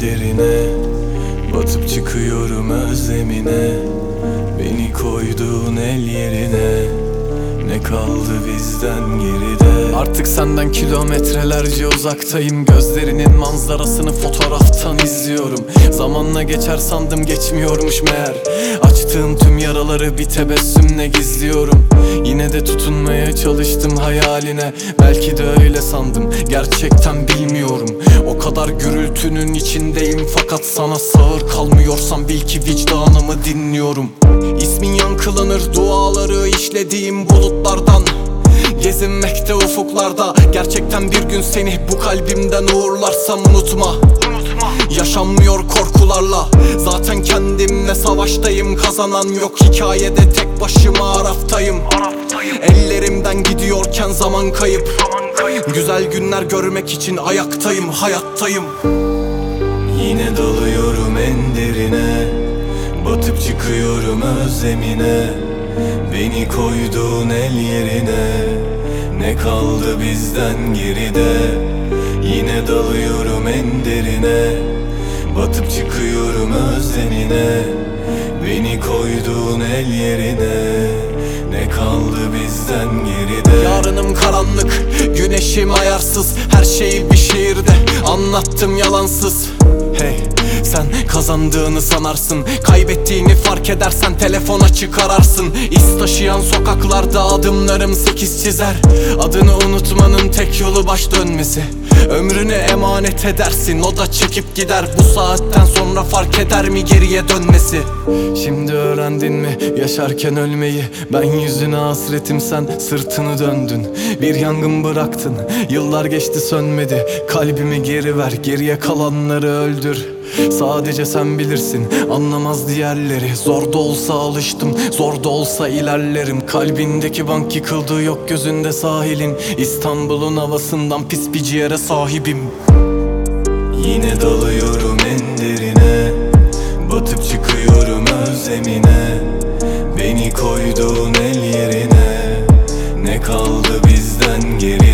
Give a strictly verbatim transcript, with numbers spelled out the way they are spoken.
derine, batıp çıkıyorum özlemine. Beni koyduğun el yerine, ne kaldı bizden geride? Artık senden kilometrelerce uzaktayım. Gözlerinin manzarasını fotoğraftan izliyorum. Zamanla geçer sandım, geçmiyormuş meğer. Açtığım tüm yaraları bir tebessümle gizliyorum. Yine de tutunmaya çalıştım hayaline. Belki de öyle sandım, gerçekten bilmiyorum. O kadar gürültünün içindeyim, fakat sana sağır kalmıyorsam bil ki vicdanımı dinliyorum. İsmin yankılanır duaları işlediğim bulutlardan. Gezinmekte ufuklarda, gerçekten bir gün seni bu kalbimden uğurlarsam unutma, unutma. Yaşanmıyor korkularla, zaten kendimle savaştayım. Kazanan yok hikayede, tek başıma Araftayım, Araftayım. Ellerimden gidiyorken zaman kayıp, zaman kayıp. Güzel günler görmek için ayaktayım, hayattayım. Yine dalıyorum en derine, batıp çıkıyorum özlemine. Beni koyduğun el yerine, ne kaldı bizden geride? Yine dalıyorum en derine, batıp çıkıyorum özlemine. Beni koyduğun el yerine, ne kaldı bizden geride? Yarınım karanlık, güneşim ayarsız. Her şeyi bir şiirde anlattım yalansız. Hey, sen kazandığını sanarsın, kaybettiğini fark edersen telefona çıkararsın. İz taşıyan sokaklarda adımlarım sekiz çizer. Adını unutmanın tek yolu baş dönmesi. Ömrünü emanet edersin, o da çekip gider. Bu saatten sonra fark eder mi geriye dönmesi? Şimdi öğrendin mi yaşarken ölmeyi? Ben yüzüne hasretim, sen sırtını döndün. Bir yangın bıraktın, yıllar geçti sönmedi. Kalbimi geri ver, geriye kalanları öldür. Sadece sen bilirsin, anlamaz diğerleri. Zor da olsa alıştım, zor da olsa ilerlerim. Kalbindeki bank yıkıldı, yok gözünde sahilin. İstanbul'un havasından pis bir ciğere sahibim. Yine dalıyorum en derine, batıp çıkıyorum özlemine. Beni koyduğun el yerine, ne kaldı bizden geri?